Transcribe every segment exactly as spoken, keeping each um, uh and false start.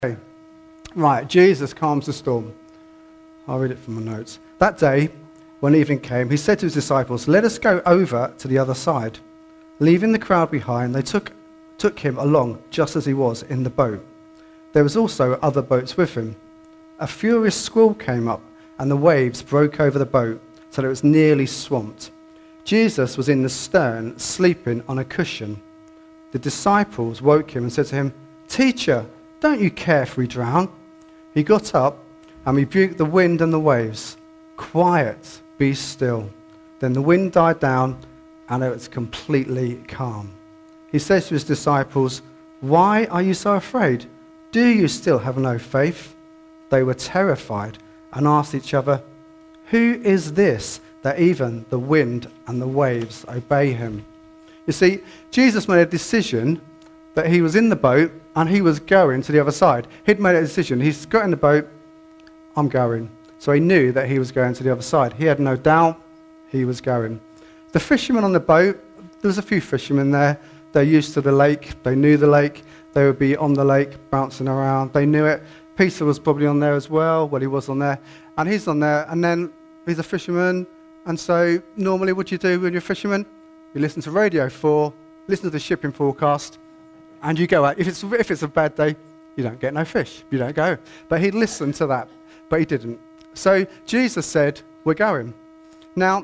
Okay. Right, Jesus calms the storm. I'll read it from my notes. That day, when evening came, he said to his disciples, "Let us go over to the other side." Leaving the crowd behind, they took, took him along just as he was in the boat. There was also other boats with him. A furious squall came up, and the waves broke over the boat, so that it was nearly swamped. Jesus was in the stern, sleeping on a cushion. The disciples woke him and said to him, "Teacher, don't you care if we drown?" He got up and rebuked the wind and the waves. "Quiet, be still." Then the wind died down and it was completely calm. He says to his disciples, "Why are you so afraid? Do you still have no faith?" They were terrified and asked each other, "Who is this that even the wind and the waves obey him?" You see, Jesus made a decision that he was in the boat and he was going to the other side. He'd made a decision. He's got in the boat, I'm going. So he knew that he was going to the other side. He had no doubt he was going. The fishermen on the boat, there was a few fishermen there. They're used to the lake. They knew the lake. They would be on the lake, bouncing around. They knew it. Peter was probably on there as well. Well, he was on there. And he's on there. And then he's a fisherman. And so normally what do you do when you're a fisherman? You listen to Radio four, listen to the shipping forecast, and you go out. If it's, if it's a bad day, you don't get no fish. You don't go. But he'd listened to that, but he didn't. So Jesus said, "We're going." Now,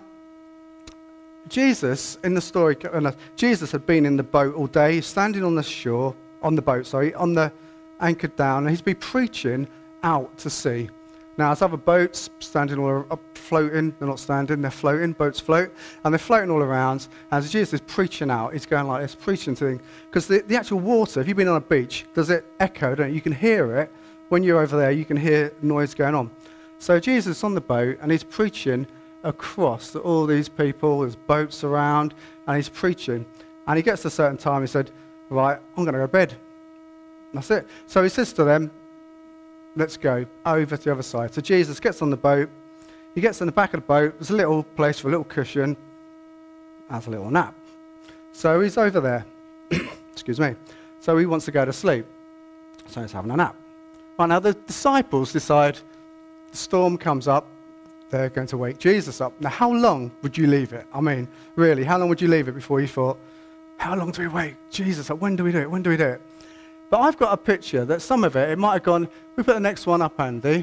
Jesus, in the story, Jesus had been in the boat all day. He's standing on the shore, on the boat, sorry, on the anchored down, and he's been preaching out to sea. Now, there's other boats standing all up, floating. They're not standing, they're floating. Boats float, and they're floating all around. And as Jesus is preaching out, he's going like this, preaching to them. Because the, the actual water, if you've been on a beach, does it echo, don't you? You can hear it. When you're over there, you can hear noise going on. So Jesus is on the boat, and he's preaching across to all these people. There's boats around, and he's preaching. And he gets to a certain time, he said, "Right, I'm going to go to bed." That's it. So he says to them, "Let's go over to the other side." So Jesus gets on the boat. He gets in the back of the boat. There's a little place for a little cushion. Has a little nap. So he's over there. Excuse me. So he wants to go to sleep. So he's having a nap. Right, now the disciples decide the storm comes up. They're going to wake Jesus up. Now, how long would you leave it? I mean, really, how long would you leave it before you thought, how long do we wait Jesus up? When do we do it? When do we do it? But I've got a picture that some of it, it might have gone, we put the next one up, Andy.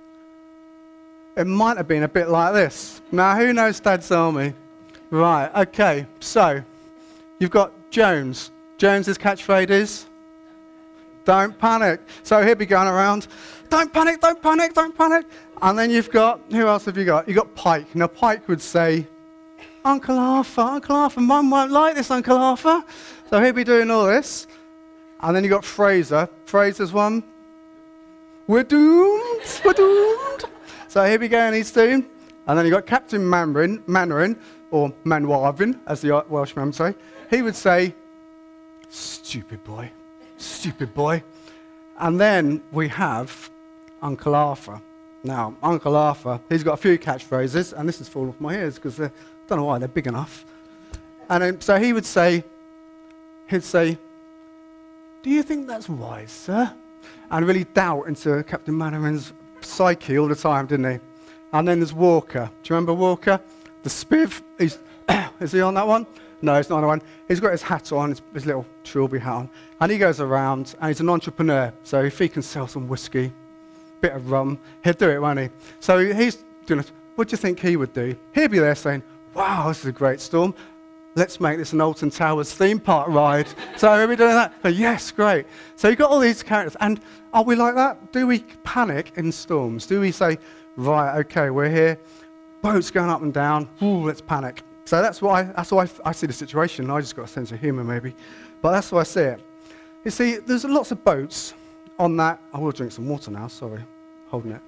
It might have been a bit like this. Now, who knows Dad's Army? Right, okay, so you've got Jones. Jones's catchphrase is, "Don't panic." So he'll be going around, "Don't panic, don't panic, don't panic." And then you've got, who else have you got? You've got Pike. Now, Pike would say, "Uncle Arthur, Uncle Arthur, Mum won't like this, Uncle Arthur." So he'll be doing all this. And then you've got Fraser. Fraser's one, "We're doomed, we're doomed." So here we go, and he's doomed. And then you've got Captain Mandarin, Mandarin, or Manwarvin, as the Welshman would say. He would say, "Stupid boy, stupid boy." And then we have Uncle Arthur. Now, Uncle Arthur, he's got a few catchphrases, and this is falling off my ears because I don't know why, they're big enough. And um, so he would say, he'd say, "Do you think that's wise, sir?" And really doubt into Captain Mandarin's psyche all the time, didn't he? And then there's Walker. Do you remember Walker? The Spiv. He's is he on that one? No, he's not on that one. He's got his hat on, his, his little trilby hat on. And he goes around, and he's an entrepreneur. So if he can sell some whiskey, bit of rum, he'll do it, won't he? So he's doing it. What do you think he would do? He'd be there saying, "Wow, this is a great storm. Let's make this an Alton Towers theme park ride." So are we doing that? But yes, great. So you've got all these characters. And are we like that? Do we panic in storms? Do we say, "Right, okay, we're here. Boats going up and down. Ooh, let's panic." So that's why I, that's why I, I see the situation. I just got a sense of humour maybe. But that's why I see it. You see, there's lots of boats on that. I will drink some water now, sorry. Holding it.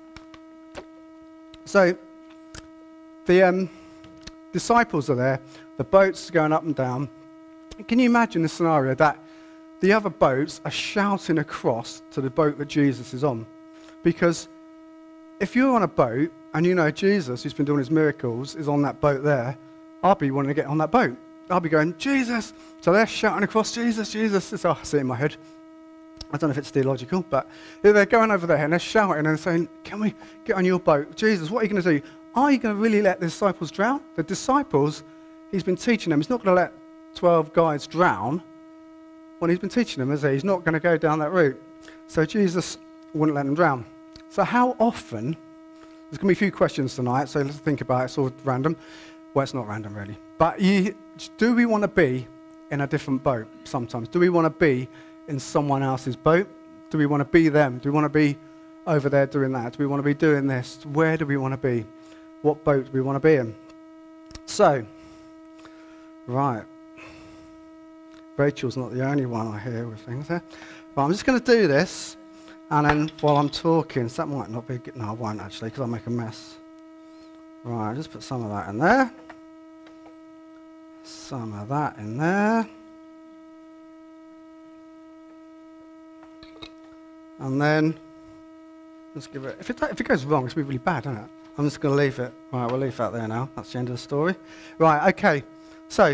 So the um, disciples are there. The boat's going up and down. Can you imagine the scenario that the other boats are shouting across to the boat that Jesus is on? Because if you're on a boat and you know Jesus, who's been doing his miracles, is on that boat there, I'll be wanting to get on that boat. I'll be going, "Jesus." So they're shouting across, "Jesus, Jesus." So I see it in my head. I don't know if it's theological, but they're going over there and they're shouting and saying, can we get on your boat? Jesus, what are you going to do? Are you going to really let the disciples drown? The disciples, he's been teaching them, he's not going to let twelve guys drown when he's been teaching them, is he? He's not going to go down that route. So Jesus wouldn't let them drown. So how often, there's going to be a few questions tonight, so let's think about it. It's all random. Well, it's not random, really. But you, do we want to be in a different boat sometimes? Do we want to be in someone else's boat? Do we want to be them? Do we want to be over there doing that? Do we want to be doing this? Where do we want to be? What boat do we want to be in? So, right. Rachel's not the only one I hear with things here. But I'm just going to do this, and then while I'm talking, so that might not be good. No, I won't actually, because I'll make a mess. Right, just put some of that in there. Some of that in there. And then, let's give it, if it, if it goes wrong, it's going to be really bad, isn't it? I'm just going to leave it. Right, we'll leave that there now. That's the end of the story. Right, okay. So,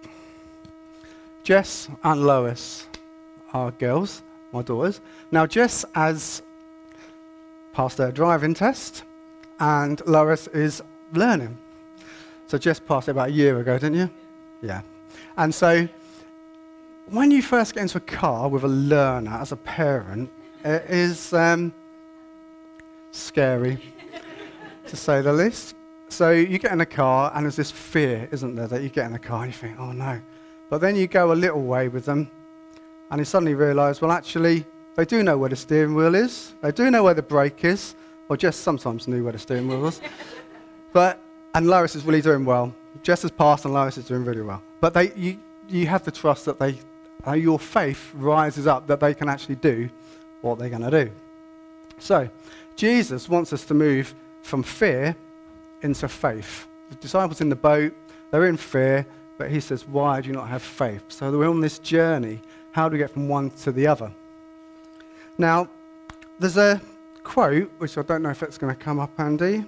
Jess and Lois are girls, my daughters. Now, Jess has passed her driving test, and Lois is learning. So Jess passed it about a year ago, didn't you? Yeah. And so, when you first get into a car with a learner as a parent, it is um, scary, to say the least. So you get in a car, and there's this fear, isn't there, that you get in a car and you think, oh no. But then you go a little way with them, and you suddenly realise, well, actually, they do know where the steering wheel is. They do know where the brake is, or Jess sometimes knew where the steering wheel was. But, and Lois is really doing well. Jess has passed, and Lois is doing really well. But they, you, you have to trust that they, uh, your faith rises up, that they can actually do what they're going to do. So, Jesus wants us to move from fear into faith. The disciples in the boat, they're in fear, but he says, why do you not have faith? So we're on this journey. How do we get from one to the other? Now, there's a quote, which I don't know if it's going to come up, Andy.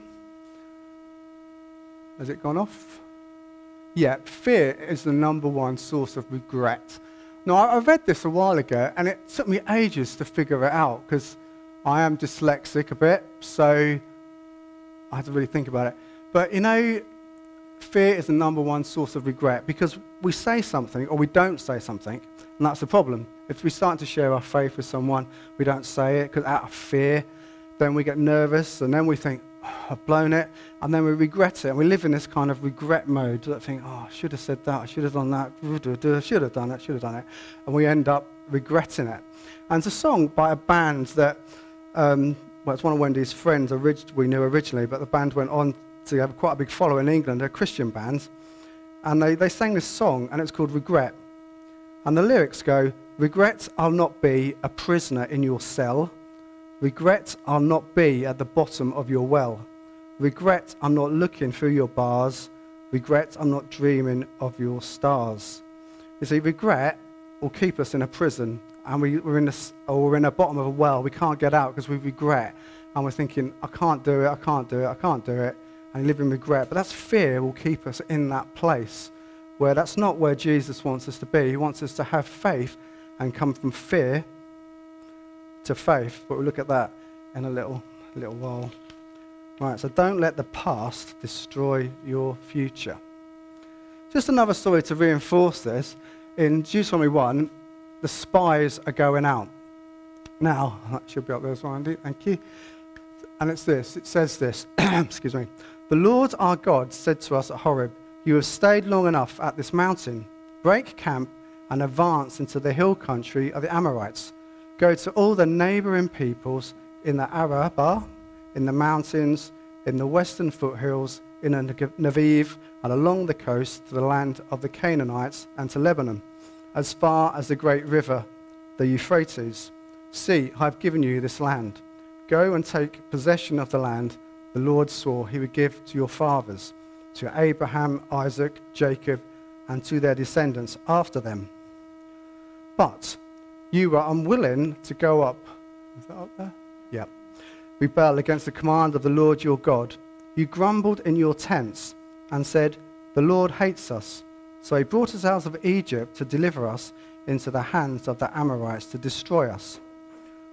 Has it gone off? Yeah, fear is the number one source of regret. Now, I read this a while ago, and it took me ages to figure it out, because I am dyslexic a bit, so I had to really think about it. But, you know, fear is the number one source of regret, because we say something, or we don't say something, and that's the problem. If we start to share our faith with someone, we don't say it, because out of fear, then we get nervous, and then we think, oh, I've blown it, and then we regret it, and we live in this kind of regret mode that think, oh, I should have said that, I should have done that, I should have done it, should have done it, and we end up regretting it. And it's a song by a band that, um, well, it's one of Wendy's friends orig- we knew originally, but the band went on to have quite a big following in England. They're Christian bands, and they, they sang this song, and it's called Regret. And the lyrics go, regret I'll not be a prisoner in your cell. Regret I'll not be at the bottom of your well. Regret I'm not looking through your bars. Regret I'm not dreaming of your stars. You see, regret will keep us in a prison, and we, we're in a, or we're in the bottom of a well. We can't get out because we regret, and we're thinking, I can't do it, I can't do it, I can't do it, and you live in regret. But that's fear will keep us in that place, where that's not where Jesus wants us to be. He wants us to have faith and come from fear to faith. But we'll look at that in a little, a little while. Right, so don't let the past destroy your future. Just another story to reinforce this. In Deuteronomy one, the spies are going out. Now, that should be up there as well, Andy. Thank you. And it's this. It says this. Excuse me. The Lord our God said to us at Horeb, you have stayed long enough at this mountain. Break camp and advance into the hill country of the Amorites. Go to all the neighboring peoples in the Arabah, in the mountains, in the western foothills, in the Negev, and along the coast to the land of the Canaanites and to Lebanon, as far as the great river, the Euphrates. See, I have given you this land. Go and take possession of the land the Lord swore he would give to your fathers, to Abraham, Isaac, Jacob, and to their descendants after them. But you were unwilling to go up. Is that up there? Yeah. Rebel against the command of the Lord your God. You grumbled in your tents and said, the Lord hates us. So he brought us out of Egypt to deliver us into the hands of the Amorites to destroy us.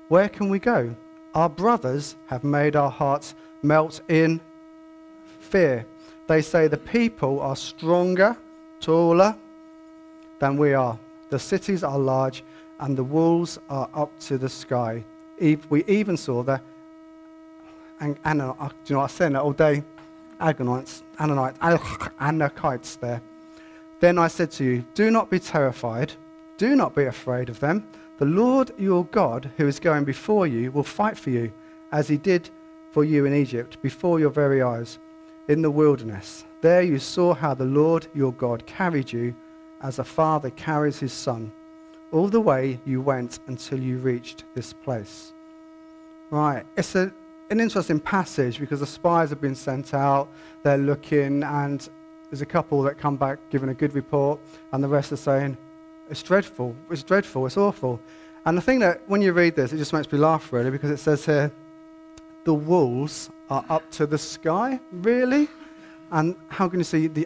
Where can we go? Our brothers have made our hearts melt in fear. They say the people are stronger, taller than we are. The cities are large and the walls are up to the sky. We even saw the, and, and uh, do you know, I said that all day, Agonites, Ananites, Anakites there. Then I said to you, do not be terrified, do not be afraid of them. The Lord your God, who is going before you, will fight for you, as he did for you in Egypt, before your very eyes, in the wilderness. There you saw how the Lord your God carried you, as a father carries his son, all the way you went until you reached this place. Right, it's a, an interesting passage because the spies have been sent out, they're looking, and there's a couple that come back giving a good report, and the rest are saying, it's dreadful, it's dreadful, it's awful. And the thing that, when you read this, it just makes me laugh really, because it says here, the walls are up to the sky, really? And how can you see the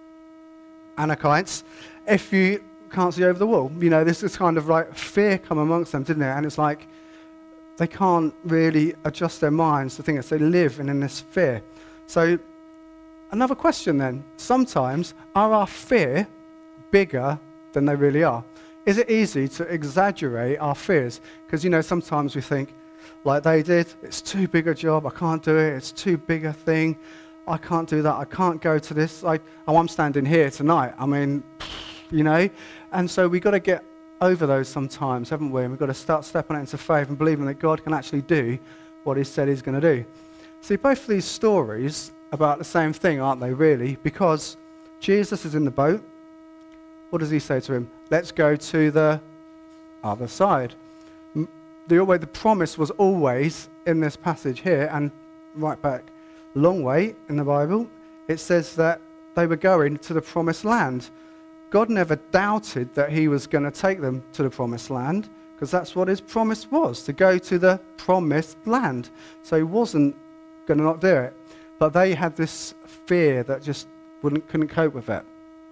Anakites if you can't see over the wall? You know, this is kind of like fear come amongst them, didn't it? And it's like they can't really adjust their minds to think that they live in, in this fear. So another question then, sometimes are our fear bigger than they really are? Is it easy to exaggerate our fears? Because, you know, sometimes we think, like they did, it's too big a job, I can't do it, it's too big a thing, I can't do that, I can't go to this, like, oh, I'm standing here tonight, I mean, you know, and so we've got to get over those sometimes, haven't we? And we've got to start stepping out into faith and believing that God can actually do what he said he's going to do. See, both of these stories about the same thing, aren't they, really? Because Jesus is in the boat. What does he say to him? Let's go to the other side. The, the promise was always in this passage here, and right back a long way in the Bible, it says that they were going to the promised land. God never doubted that he was going to take them to the promised land, because that's what his promise was, to go to the promised land. So he wasn't going to not do it. But they had this fear that just wouldn't, couldn't cope with it.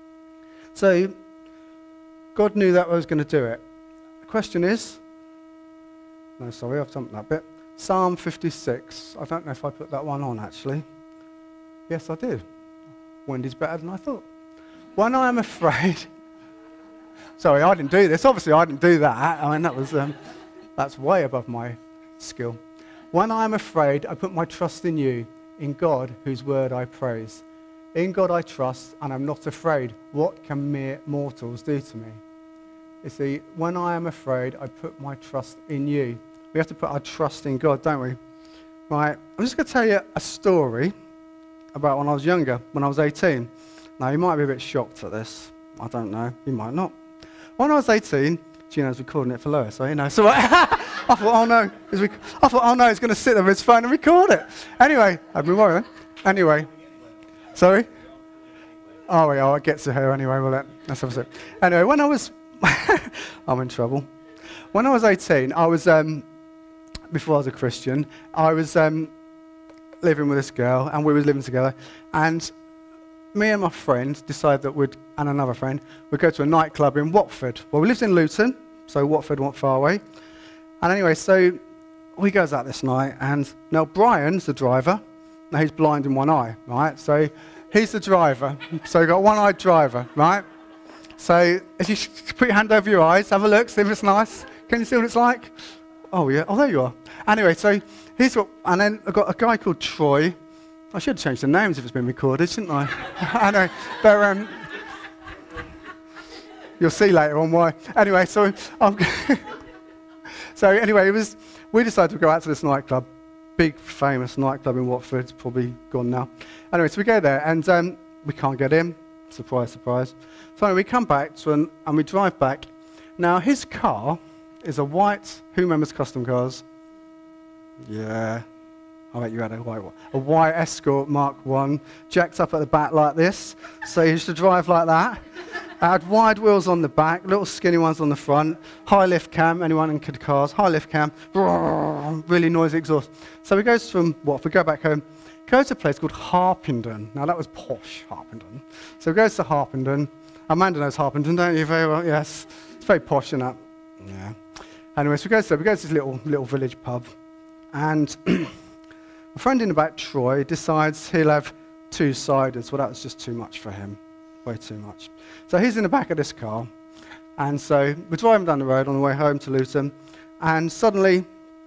So God knew that I was going to do it. The question is, no, sorry, I've jumped that bit. Psalm fifty-six. I don't know if I put that one on, actually. Yes, I did. Wendy's better than I thought. When I am afraid... Sorry, I didn't do this. Obviously, I didn't do that. I mean, that was, um, that's way above my skill. When I am afraid, I put my trust in you, in God, whose word I praise. In God I trust, and I'm not afraid. What can mere mortals do to me? You see, when I am afraid, I put my trust in you. We have to put our trust in God, don't we? Right, I'm just going to tell you a story about when I was younger, when I was eighteen. Now, you might be a bit shocked at this. I don't know. You might not. When I was eighteen, Gino's recording it for Lois, so you know. So I thought, oh no, rec- I thought, oh no, he's going to sit there with his phone and record it. Anyway, I'd be worried. Anyway, sorry. Oh yeah, I'll get to her anyway. Well, that, that's opposite. Anyway, when I was, I'm in trouble. When I was eighteen, I was um, before I was a Christian. I was um, living with this girl, and we were living together, and me and my friend decided that we'd, and another friend, we'd go to a nightclub in Watford. Well, we lived in Luton, so Watford wasn't far away. And anyway, so we goes out this night, and now Brian's the driver. Now he's blind in one eye, right? So he's the driver. So we've got a one-eyed driver, right? So if you put your hand over your eyes, have a look, see if it's nice. Can you see what it's like? Oh, yeah. Oh, there you are. Anyway, so he's got, and then I've got a guy called Troy. I should have changed the names if it's been recorded, shouldn't I? I know. But, um, you'll see later on why. Anyway, so um, so anyway, it was. We decided to go out to this nightclub, big famous nightclub in Watford. It's probably gone now. Anyway, so we go there, and um, we can't get in. Surprise, surprise. So anyway, we come back to an, and we drive back. Now his car is a white. Who remembers custom cars? Yeah. I bet you had a white one. A white Escort Mark one, jacked up at the back like this. So you used to drive like that. I had wide wheels on the back, little skinny ones on the front, high lift cam, anyone in cars, high lift cam, really noisy exhaust. So we go from Watford, go back home, go to a place called Harpenden. Now that was posh, Harpenden. So we go to Harpenden. Amanda knows Harpenden, don't you? Very well, yes. It's very posh, isn't it? Yeah. Anyway, so we go to, we go to this little, little village pub. And a friend in the back, Troy, decides he'll have two ciders. Well, that was just too much for him. Way too much. So he's in the back of this car. And so we're driving down the road on the way home to Luton. And suddenly,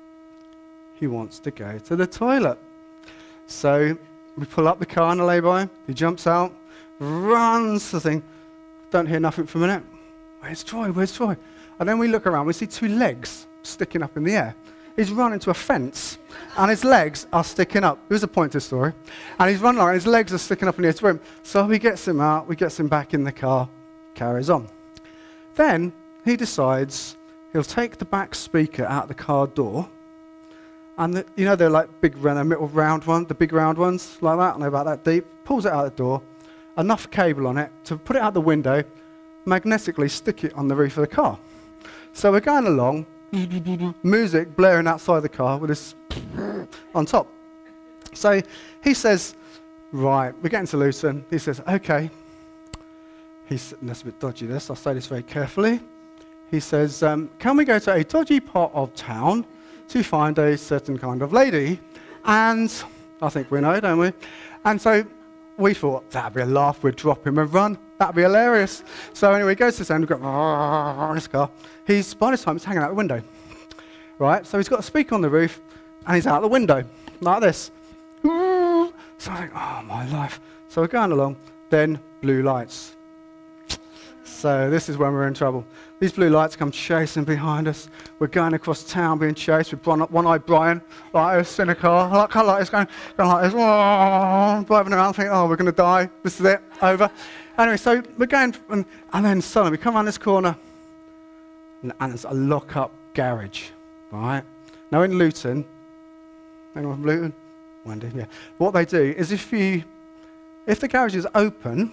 he wants to go to the toilet. So we pull up the car on the lay-by. He jumps out, runs the thing. Don't hear nothing for a minute. Where's Troy? Where's Troy? And then we look around. We see two legs sticking up in the air. He's run into a fence, and his legs are sticking up. There's a point to the story. And he's running along, and his legs are sticking up in the air to him. So he gets him out. We gets him back in the car. Carries on. Then he decides he'll take the back speaker out the car door. And the, you know, they're like big, little round ones, the big round ones, like that, and they're about that deep. Pulls it out the door, enough cable on it to put it out the window, magnetically stick it on the roof of the car. So we're going along, music blaring outside the car with this on top. So he says, right, we're getting to Luton. He says, okay. He's, that's a bit dodgy, this. I'll say this very carefully. He says, um, can we go to a dodgy part of town to find a certain kind of lady? And I think we know, don't we? And so we thought, that'd be a laugh. We'd drop him and run. That'd be hilarious. So anyway, he goes to this end, we've got this car. He's, by this time, he's hanging out the window. Right? So he's got a speaker on the roof, and he's out the window, like this. So I think, oh, my life. So we're going along, then blue lights. So this is when we're in trouble. These blue lights come chasing behind us. We're going across town being chased with one-eyed Brian, like this in a car. I like, I like this, going, going like this, oh, driving around thinking, oh, we're going to die. This is it, over. Anyway, so we're going, and, and then suddenly we come around this corner, and, and there's a lock-up garage, right? Now in Luton, anyone from Luton? Wendy, yeah. What they do is if you, if the garage is open,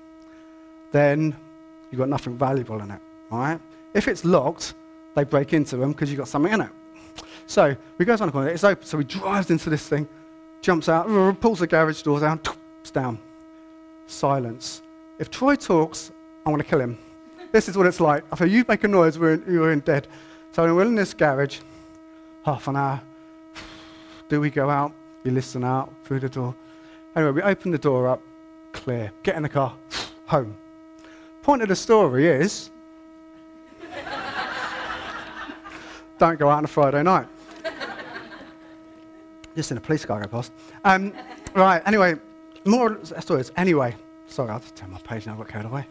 then you've got nothing valuable in it, right? If it's locked, they break into them because you've got something in it. So we go down the corner, it's open, so he drives into this thing, jumps out, pulls the garage door down, it's down. Silence. If Troy talks, I'm going to kill him. This is what it's like. If you make a noise, we're in, you're in dead. So we're in this garage, half an hour. Do we go out? We listen out through the door. Anyway, we open the door up, clear. Get in the car, home. Point of the story is, don't go out on a Friday night. Just in a police car go past. Um, right, anyway, more stories. Anyway, sorry, I'll just turn my page now, I've got carried away.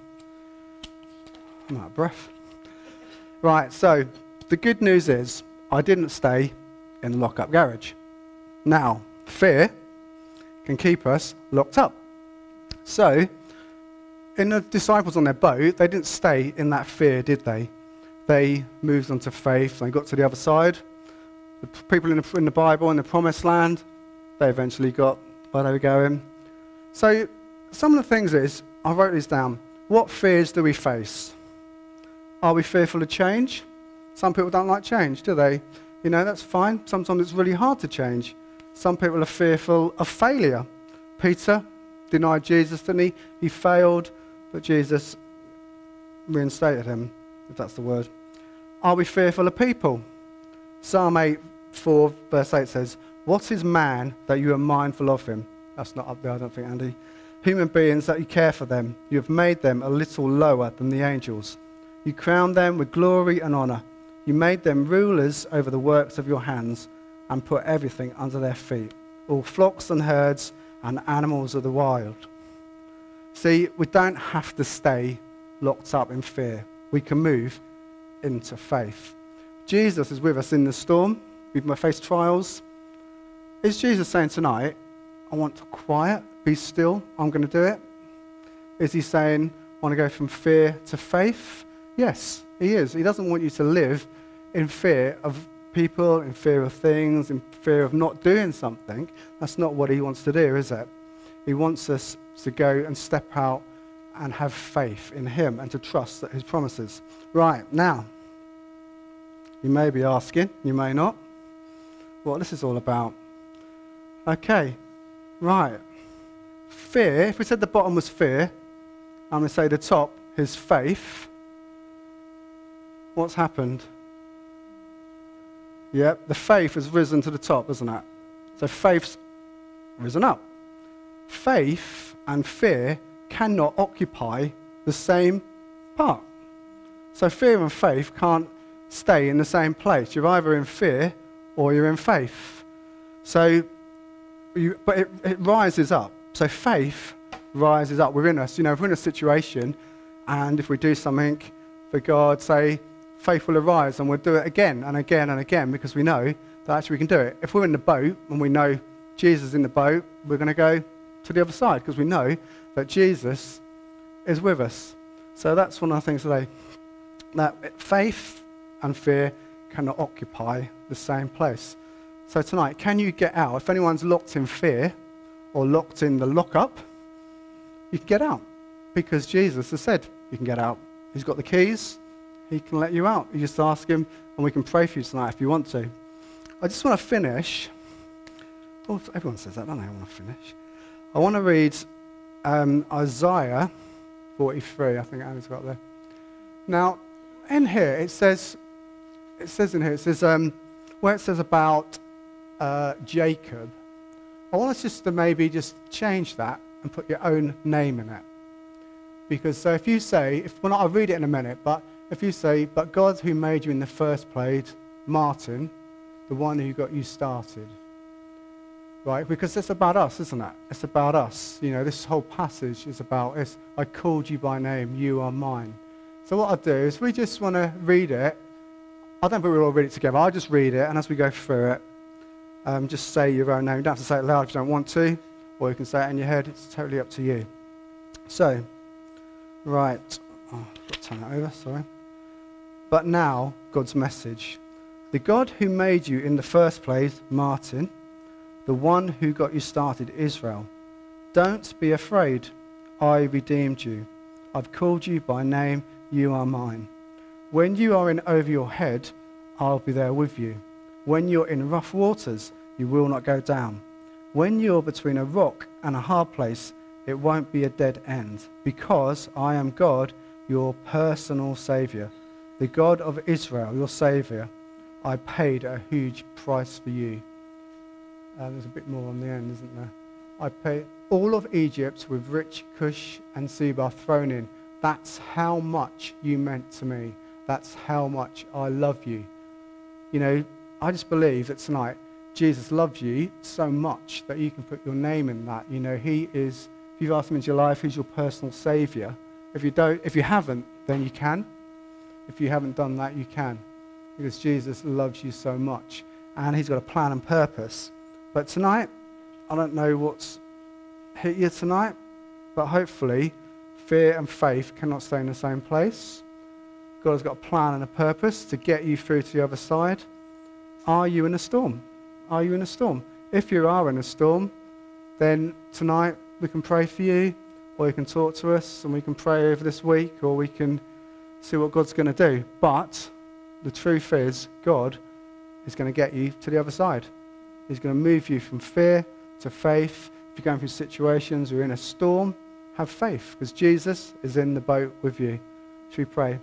I'm out of breath. Right, so the good news is I didn't stay in the lock-up garage. Now, fear can keep us locked up. So, in the disciples on their boat, they didn't stay in that fear, did they? They moved on to faith. They got to the other side. The people in the, in the Bible, in the promised land, they eventually got where they were going. So some of the things is, I wrote these down. What fears do we face? Are we fearful of change? Some people don't like change, do they? You know, that's fine. Sometimes it's really hard to change. Some people are fearful of failure. Peter denied Jesus, didn't he? He failed, but Jesus reinstated him, if that's the word. Are we fearful of people? Psalm eight, four, verse eight says, what is man that you are mindful of him? That's not up there, I don't think, Andy. Human beings that you care for them. You have made them a little lower than the angels. You crowned them with glory and honor. You made them rulers over the works of your hands and put everything under their feet, all flocks and herds and animals of the wild. See, we don't have to stay locked up in fear. We can move into faith. Jesus is with us in the storm. We might face trials. Is Jesus saying tonight, I want to quiet, be still, I'm going to do it? Is he saying, I want to go from fear to faith? Yes, he is. He doesn't want you to live in fear of people, in fear of things, in fear of not doing something. That's not what he wants to do, is it? He wants us to go and step out and have faith in him and to trust that his promises. Right, now, you may be asking, you may not, what this is all about. Okay, right. Fear, if we said the bottom was fear, I'm going to say the top is faith. What's happened? Yep, the faith has risen to the top, hasn't it? So faith's risen up. Faith and fear cannot occupy the same part. So fear and faith can't stay in the same place. You're either in fear or you're in faith. So, you, but it, it rises up. So faith rises up within us. You know, if we're in a situation and if we do something for God, say, faith will arise and we'll do it again and again and again because we know that actually we can do it. If we're in the boat and we know Jesus is in the boat, we're going to go to the other side because we know that Jesus is with us. So that's one of the things today, that faith and fear cannot occupy the same place. So tonight, can you get out? If anyone's locked in fear or locked in the lockup, you can get out because Jesus has said you can get out. He's got the keys. He can let you out. You just ask him and we can pray for you tonight if you want to. I just want to finish. Well, everyone says that, don't they? I want to finish. I want to read um, Isaiah forty-three, I think Anna's got there. Now, in here, it says, it says in here, it says, um, where it says about uh, Jacob, I want us just to maybe just change that and put your own name in it. Because so if you say, if, well, I'll read it in a minute, but if you say, but God who made you in the first place, Martin, the one who got you started. Right, because it's about us, isn't it? It's about us. You know, this whole passage is about us. I called you by name, you are mine. So what I'll do is we just want to read it. I don't think we'll all read it together. I'll just read it, and as we go through it, um, just say your own name. You don't have to say it loud if you don't want to, or you can say it in your head. It's totally up to you. So, right. Oh, I've got to turn that over, sorry. But now, God's message. The God who made you in the first place, Martin, the one who got you started, Israel. Don't be afraid. I redeemed you. I've called you by name. You are mine. When you are in over your head, I'll be there with you. When you're in rough waters, you will not go down. When you're between a rock and a hard place, it won't be a dead end, because I am God, your personal Saviour, the God of Israel, your Saviour. I paid a huge price for you. Uh, there's a bit more on the end, isn't there? I paid all of Egypt with rich Cush and Seba thrown in. That's how much you meant to me. That's how much I love you. You know, I just believe that tonight Jesus loves you so much that you can put your name in that. You know, he is, if you've asked him into your life, he's your personal Saviour. If you don't, if you haven't, then you can. If you haven't done that, you can. Because Jesus loves you so much. And he's got a plan and purpose. But tonight, I don't know what's hit you tonight, but hopefully fear and faith cannot stay in the same place. God has got a plan and a purpose to get you through to the other side. Are you in a storm? Are you in a storm? If you are in a storm, then tonight we can pray for you, or you can talk to us and we can pray over this week, or we can see what God's going to do. But the truth is, God is going to get you to the other side. He's going to move you from fear to faith. If you're going through situations or you're in a storm, have faith, because Jesus is in the boat with you. Should we pray?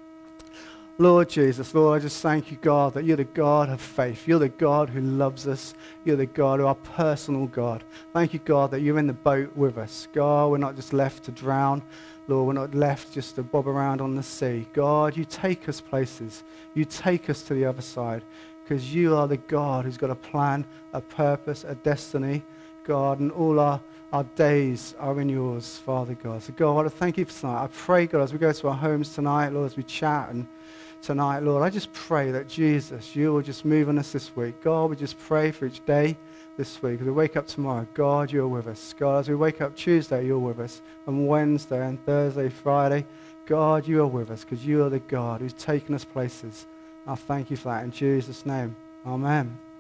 Lord Jesus, Lord, I just thank you, God, that you're the God of faith. You're the God who loves us. You're the God who our personal God. Thank you, God, that you're in the boat with us. God, we're not just left to drown. Lord, we're not left just to bob around on the sea. God, you take us places. You take us to the other side. Because you are the God who's got a plan, a purpose, a destiny, God, and all our, our days are in yours, Father God. So God, I want to thank you for tonight. I pray, God, as we go to our homes tonight, Lord, as we chat and tonight, Lord, I just pray that Jesus, you will just move on us this week. God, we just pray for each day this week. As we wake up tomorrow, God, you're with us. God, as we wake up Tuesday, you're with us. And Wednesday and Thursday, Friday, God, you are with us, because you are the God who's taken us places. I thank you for that in Jesus' name. Amen.